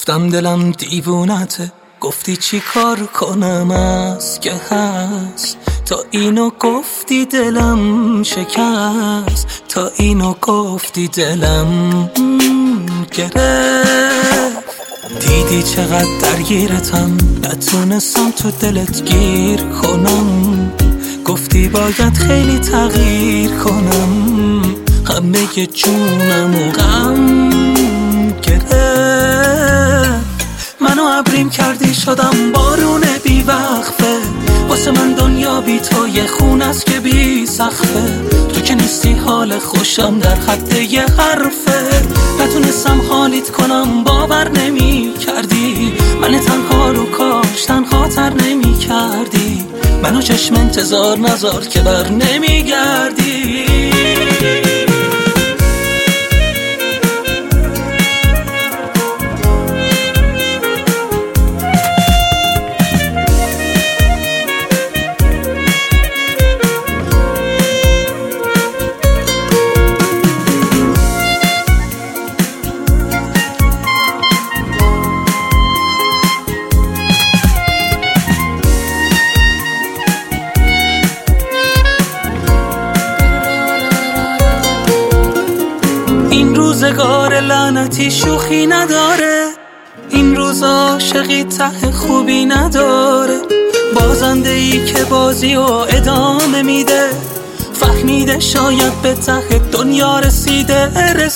گفتم دلم دیوونته، گفتی چی کار کنم از که هست. تا اینو گفتی دلم شکست، تا اینو گفتی دلم گرفت. دیدی چقدر درگیرتم، نتونستم تو دلت گیر کنم. گفتی باید خیلی تغییر کنم، همه جونم و غم گرفت. منو ابریم کردی شدم بارون بی وقفه، واسه من دنیا بی تو یه خون است که بی سقفه. تو که نیستی حال خوشم در حد یه حرفه، نتونستم حالیت کنم باور نمی کردی. من تنها رو کاش تنها نمی کردی، منو چشم انتظار نذار که بر نمی گردی. این روزگار لعنتی شوخی نداره، این روز عاشقی ته خوبی نداره. بازنده ای که بازی و ادامه میده، فهمیده شاید به ته دنیا رسیده.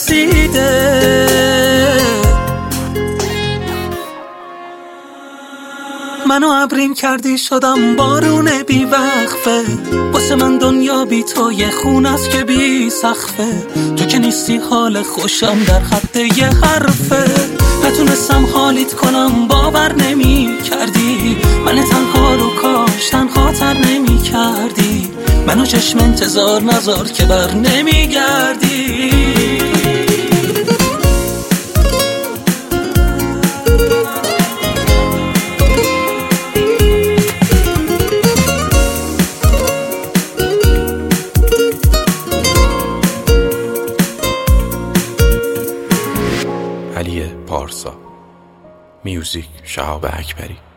منو ابریم کردی شدم بارون بی وقفه، واسه من دنیا بی تو یه خون است که بی سقفه. تو که نیستی حال خوشم در حد یه حرفه، نتونستم حالیت کنم باور نمی کردی. من تنها رو کاش تنها نمی کردی، منو چشم انتظار نذار که بر نمی گردی. علی پارسا، میوزیک شهاب اکبری.